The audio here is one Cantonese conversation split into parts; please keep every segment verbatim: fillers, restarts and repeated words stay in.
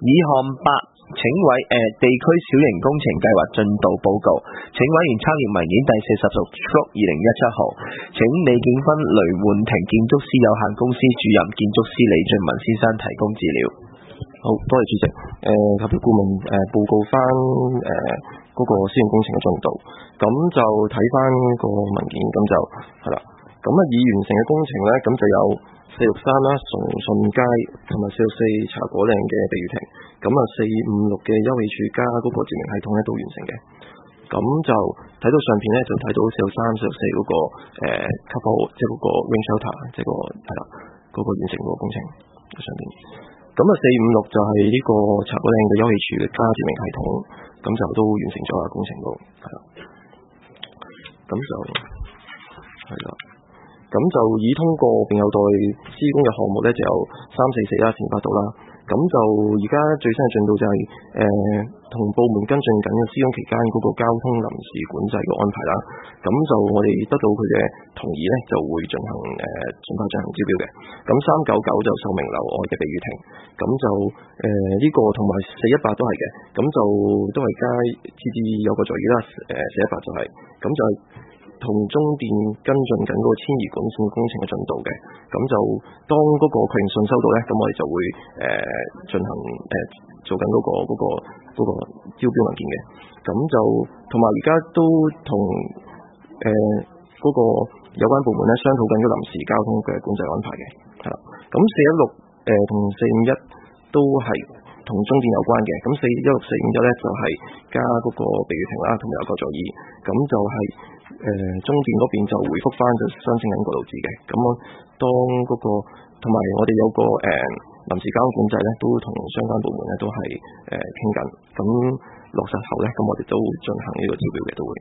議項八，請委誒、呃、地區小型工程計劃進度報告，請委員參閱文件第四十六幅二零一七號。請李景芬雷煥庭建築師有限公司主任建築師李俊文先生提供資料。 好多謝主席。誒、呃，合約顧問誒、呃、報告翻誒嗰個施政工程嘅進度，咁就睇翻個文件，咁就係啦。咁啊，已完成嘅工程咧，咁就有四六三啦、崇信街同埋四六四茶果嶺嘅避雨亭，咁啊四五六嘅休憩處加嗰個照明系統咧都完成嘅。咁就睇到上片咧，就睇到四六三、四六四嗰個誒 couple，即係嗰個 rain shelter，即係個係啦嗰個完成嗰個工程上邊。咁啊四五六就係呢個茶果嶺嘅休憩處嘅加照明系統，咁就都完成咗啦，工程都係啦。咁就係啦。咁就已通過並有待施工嘅項目咧，就有三四四啦、四八度啦。咁就而家最新嘅進度就係誒同部門跟進緊嘅施工期間嗰個交通臨時管制嘅安排啦。咁就我哋得到佢嘅同意咧，就會進行誒盡快進行招標嘅。咁三九九就秀明樓外嘅避雨亭，咁就誒呢、呃這個同埋四一八都係嘅。咁就都係加設置有個座椅啦。誒四一八就係、是，咁就係、是。同中電跟進緊嗰個遷移管線工程嘅進度嘅，咁就當嗰個確認信收到咧，咁我哋就會誒進、呃、行誒、呃、做緊嗰、嗰個嗰、嗰個嗰、嗰個招標文件嘅，咁就同埋而家都同誒嗰個有關部門咧商討緊嗰臨時交通嘅管制安排嘅，係啦，咁四一六誒同四五一都係同中電有關嘅，咁四一六四五一咧就係、是、加嗰個避雨亭啦，同埋有個座椅，咁就係、是。誒、呃、中電嗰邊就回覆翻就申請緊個路字嘅，咁我當嗰、那個同埋我哋有個誒、呃、臨時交通管制咧，都同相關部門咧都係誒傾緊，咁、呃、落實後咧，咁我哋都會進行呢個招標嘅都會。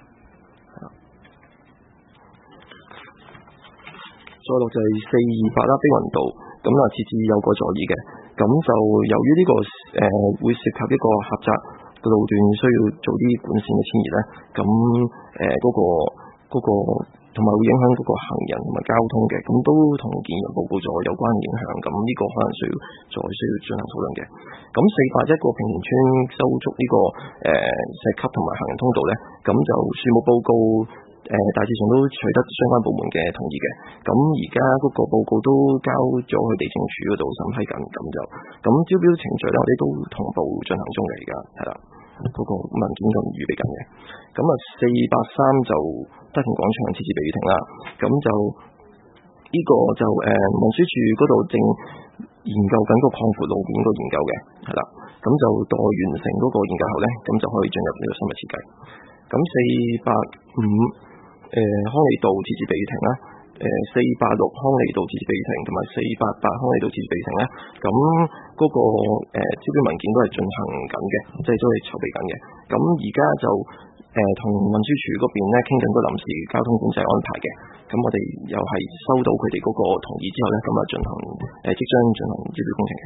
再落就係四二八啦，飛雲道，咁啊設置有個座椅嘅，咁就由於呢、這個誒、呃、會涉及一個狹窄路段需要做啲管線嘅遷移咧，咁誒嗰個嗰、那個同埋會影響嗰個行人同埋交通嘅，咁都同建議人報告咗有關影響，咁呢個可能需要再需要進行討論嘅。咁四八一個平田村修築呢、這個誒、呃、石級同埋行人通道咧，咁就樹木報告誒、呃、大致上都取得相關部門嘅同意嘅。咁而家嗰個報告都交咗去地政署嗰度審批緊，咁就咁招標程序咧，我哋都同步進行中嘅，而家係啦。嗰個文件咁預備緊嘅，咁啊四八三就德田廣場設置避雨亭啦，咁就呢、這個就誒運輸署嗰度正研究緊個擴闊路面個研究嘅，係啦，咁就待完成嗰個研究後咧，咁就可以進入呢個深入設計。咁四八五誒康利道設置避雨亭啦。誒四八六康利道設置避雨亭同埋四八八康利道設置避雨亭咧，咁嗰、那個誒、呃、招標文件都係進行緊嘅，即係都係籌備緊嘅。咁而家就誒同、呃、運輸署嗰邊咧傾緊個臨時交通管制安排嘅。咁我哋又係收到佢哋嗰個同意之後咧，咁啊進行誒、呃、即將進行招標工程嘅。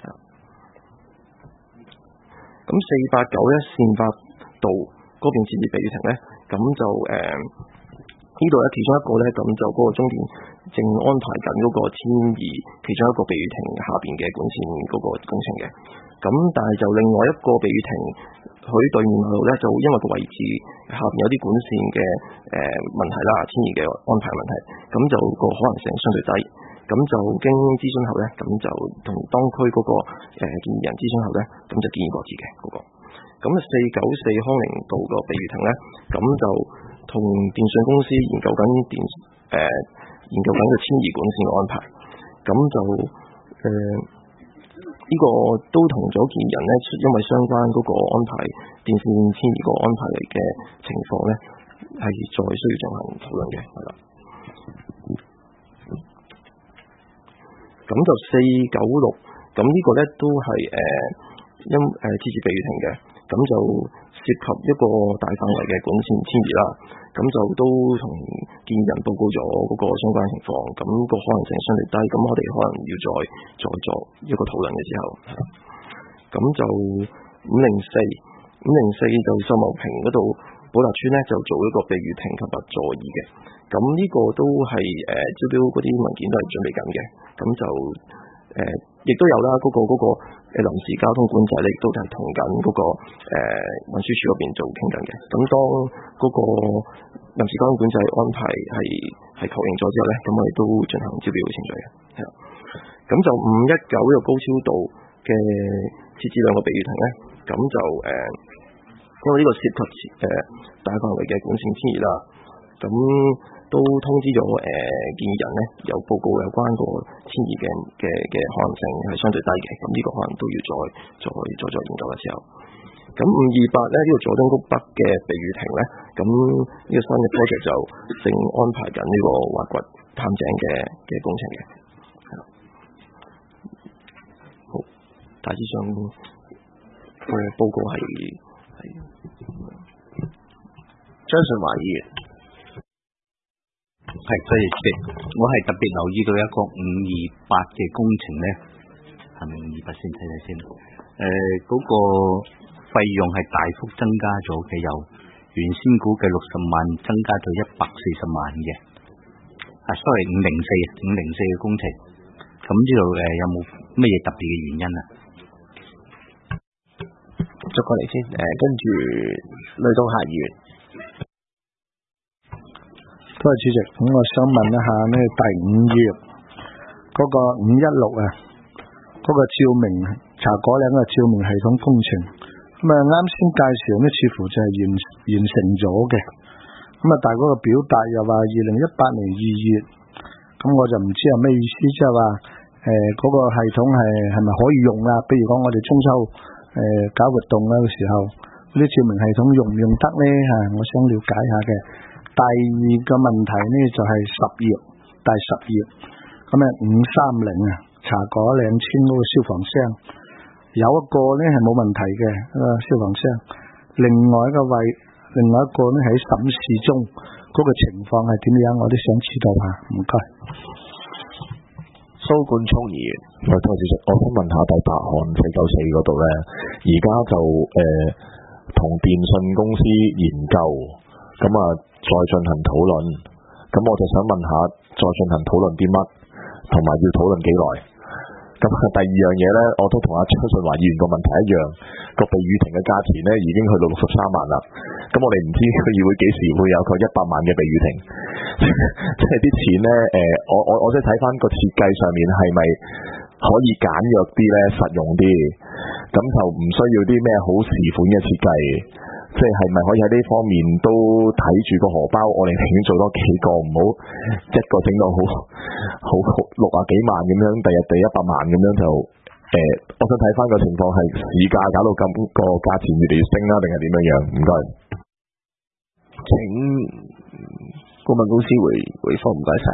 咁四八九咧善發道嗰邊設置避雨亭咧，咁就誒。呃呢度咧，其中一個咧，咁就嗰個中電正安排緊嗰個遷移其中一個避雨亭下邊嘅管線嗰個工程嘅。咁但係就另外一個避雨亭佢對面嗰度咧，就因為個位置下邊有啲管線嘅誒、呃、問題啦，遷移嘅安排問題，咁就個可能性相對低。咁就經諮詢後咧，咁就同當區嗰、那個、呃、建議人諮詢後咧，咁就建議擱置嘅嗰個。咁啊四九四康寧道個避雨亭咧，咁就同電信公司研究緊電誒、呃、研究緊個遷移管線嘅安排，咁就誒呢個都同咗建議人咧，因為相關嗰個安排電線遷移個安排嚟嘅情況咧，係再需要進行討論嘅，係啦。咁就四九六，咁呢個咧都係誒、呃、因誒設置避雨亭嘅。咁就涉及一個大範圍嘅管線遷移啦，咁就都同建議人報告咗嗰個相關情況，咁、那個可能性相對低，咁我哋可能要再再做一個討論嘅時候，咁就五零四五零四就秀茂坪嗰度寶達邨咧就做一個避雨亭及埋座椅嘅，咁呢個都係誒招標嗰啲文件都係準備緊嘅，咁就誒、呃、 亦都有啦，嗰、嗰個嗰、嗰個誒臨時交通管制咧，亦都係同緊嗰個誒運輸署嗰邊做傾緊嘅。咁當嗰個臨時交通管制安排係係確認咗之後咧，咁我哋都進行招標嘅程序嘅。係啦，咁就五一九呢個高超度嘅設置兩個避雨亭咧，咁就誒、呃，因為呢個涉及誒、呃、大範圍嘅管線遷移啦，咁都通知咗誒、呃、建議人咧，有報告有關個遷移嘅嘅嘅可能性係相對低嘅，咁呢個可能都要再再再再研究嘅時候。咁五二八咧呢、這個佐敦谷北嘅避雨亭咧，咁呢個新嘅 project 就正安排緊呢個挖掘探井嘅嘅工程嘅。好，大致上個報告係係張順華議員。 係，多謝主席。我係特別留意到一個五二八嘅工程咧，係咪五二八先睇睇先？誒、呃，嗰、那個費用係大幅增加咗嘅，由原先估計六十萬增加到一百四十萬嘅。啊 ，sorry， 五零四，五零四嘅工程。咁呢度誒有冇乜嘢特別嘅原因啊？ 逐個嚟先，誒、呃，跟住呂東夏議員。 多謝主席，咁我想問一下呢，第五頁嗰個五一六啊，嗰個照明茶果嶺嘅照明系統工程，咁啊啱先介紹呢，似乎就係完完成咗嘅，咁啊但係嗰個表達又話二零一八年二月，咁我就唔知係咩意思，即係話誒嗰個系統係係咪可以用啦？比如講我哋中秋誒、呃、搞活動嘅時候，嗰啲照明系統用唔用得呢？吓，我想了解下嘅。第二個問題呢就係十頁，第十頁咁啊五三零啊茶果嶺村嗰個消防箱有一個呢係冇問題嘅一個消防箱，另外一個位，另外一個呢喺審視中，嗰、那個情況係點樣？我都想知道下，唔該。 蘇冠聰議員， 喂，多謝主席，我想問下第八項四九四嗰度咧，而家就誒同、呃、電信公司研究。咁啊，再進行討論。咁我就想問下，再進行討論啲乜，同埋要討論幾耐？咁第二樣嘢咧，我都同阿張順華議員個問題一樣，個避雨亭嘅價錢咧已經去到六十三萬啦。咁我哋唔知區議會幾時會有個一百萬嘅避雨亭，即係啲錢咧，誒、呃，我我我即係睇翻個設計上面係咪可以簡約啲咧，實用啲，咁就唔需要啲咩好時款嘅設計。即係咪可以喺呢方面都睇住個荷包，我哋寧願做多幾個，唔好一個整到好好六啊幾萬咁樣，第日第一百萬咁樣就誒、呃，我想睇翻個情況係市價搞到咁個價錢越嚟越升啦，定係點樣樣？唔該， 請顧問公司回回覆，唔該晒。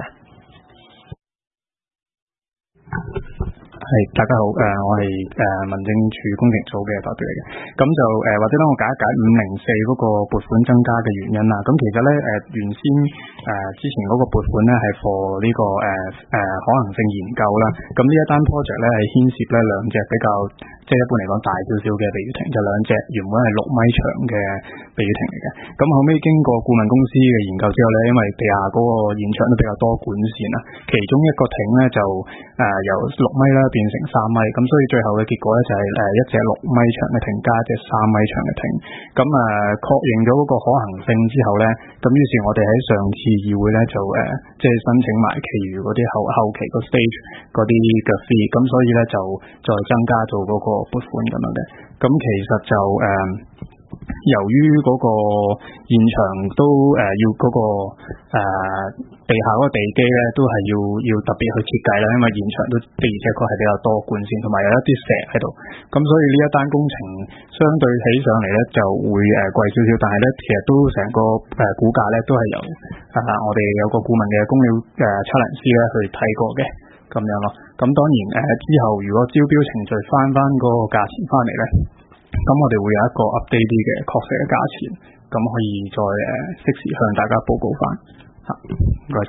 係，大家好，誒、呃，我係誒、呃、民政處工程組嘅代表嚟嘅，咁就誒、呃、或者等我解一解五零四嗰個撥款增加嘅原因啦。咁其實咧，誒、呃、原先誒、呃、之前嗰個撥款咧係 for 呢個誒誒、呃、可能性研究啦。咁呢一單 project 咧係牽涉咧兩隻比較，即係一般嚟講大少少嘅避雨亭，就兩隻原本係六米長嘅避雨亭嚟嘅。咁後尾經過顧問公司嘅研究之後咧，因為地下嗰個現場都比較多管線啊，其中一個亭咧就誒、呃、由六米啦變成三米，咁所以最後嘅結果咧就係誒一隻六米長嘅亭加一隻三米長嘅亭。咁誒確認咗嗰個可行性之後咧，咁於是我哋喺上次議會咧就誒即係申請埋其餘嗰啲後後期個 stage 嗰啲嘅 fee，咁所以咧就再增加做嗰個撥款咁樣嘅。咁其實就誒。呃由於嗰個現場都誒、呃、要嗰、那個誒、呃、地下嗰個地基咧，都係要要特別去設計啦，因為現場都的而且確係比較多管線，同埋有一啲石喺度，咁所以呢一單工程相對起上嚟咧就會誒貴少少，但係咧其實都成個誒、呃、估價咧都係由啊、呃、我哋有個顧問嘅工料誒測量師咧去睇過嘅咁樣咯。咁當然誒、呃、之後如果招標程序翻翻嗰個價錢翻嚟咧。咁我哋會有一個 update 啲嘅確實嘅價錢，咁可以再誒適時向大家報告翻。嚇，唔該晒。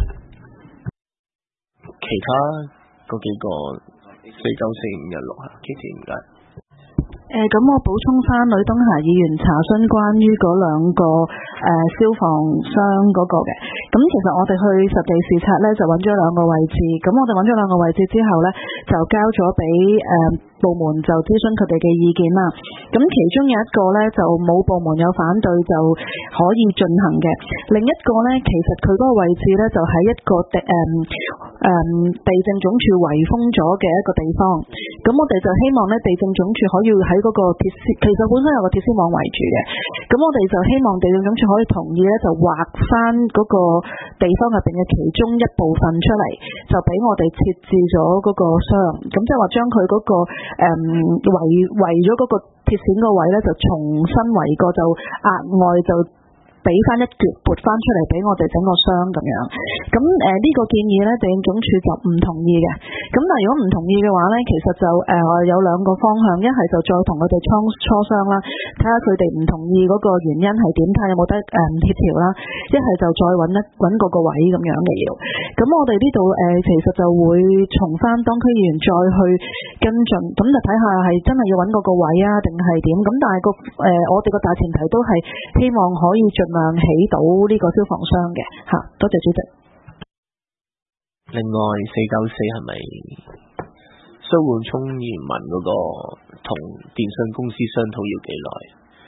其他嗰幾個四九四五一六嚇，其實唔該。 誒，咁、呃、我補充翻呂東霞議員查詢關於嗰兩個誒、呃、消防箱嗰個嘅，咁其實我哋去實地視察咧，就揾咗兩個位置。咁我哋揾咗兩個位置之後咧，就交咗俾誒部門就諮詢佢哋嘅意見啦。咁其中有一個咧就冇部門有反對就可以進行嘅，另一個咧其實佢嗰個位置咧就喺一個地誒誒地政總署圍封咗嘅一個地方。咁我哋就希望咧地政總署可以喺嗰個鐵絲，其實本身有個鐵絲網圍住嘅。咁我哋就希望地政總署可以同意咧，就劃翻嗰個地方入邊嘅其中一部分出嚟，就俾我哋設置咗嗰個箱。咁即係話將佢嗰個誒圍圍咗嗰個鐵線個位咧，就重新圍過，就額外就俾翻一橛撥翻出嚟俾我哋整個箱咁樣。咁誒呢個建議咧，地政總署就唔同意嘅。咁但係如果唔同意嘅話咧，其實就誒、呃、有兩個方向，一係就再同佢哋磋磋商啦，睇下佢哋唔同意嗰個原因係點，睇有冇得誒唔協調啦。一係就再揾一揾個個位咁樣嘅要。咁我哋呢度誒其實就會從翻當區議員再去跟進，咁就睇下係真係要揾個個位啊，定係點？咁但係個誒、呃、我哋個大前提都係希望可以盡量起到呢個消防箱嘅嚇。多謝主席。 另外四九四係咪蘇煥聰議員問嗰個同電信公司商討要幾耐？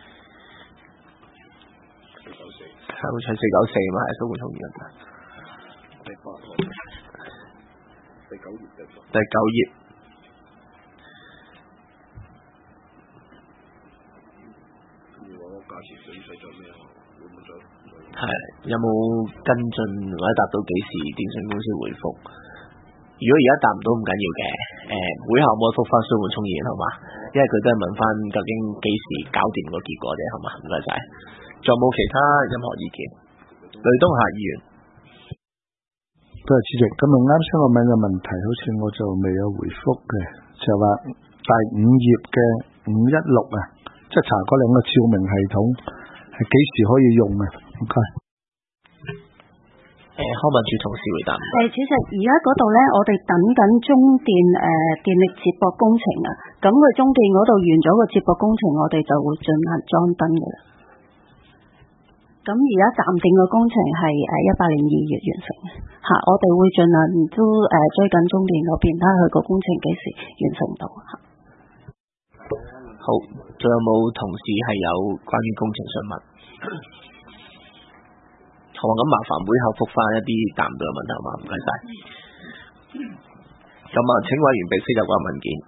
係好似四九四嘛，係蘇煥聰議員。第八行，第九頁，第九頁。係有冇跟進或者答到幾時電信公司回覆？如果而家答唔到唔緊要嘅，誒、呃、會後冇覆翻蘇煥聰議員好嘛？因為佢都係問翻究竟幾時搞掂個結果啫，好嘛？唔該晒。仲有冇其他任何意見？呂東夏議員， 多謝主席。咁啊啱先我問嘅問題，好似我就未有回覆嘅，就話第五頁嘅五一六啊，即係查嗰兩個照明系統係幾時可以用啊？唔該。 誒，康文署同事回答。 誒，主席，而家嗰度咧，我哋等緊中電誒、呃、電力接駁工程啊。咁佢中電嗰度完咗個接駁工程，我哋就會進行裝燈嘅啦。咁而家暫定嘅工程係誒一八年二月完成嚇，我哋會盡量都誒、呃、追緊中電嗰邊，睇下佢個工程幾時完成到嚇。 好，仲有冇同事係有關於工程想問？好，咁麻煩會後覆翻一啲答唔到嘅問題嘛，唔該晒。咁啊，請委員備悉有關文件。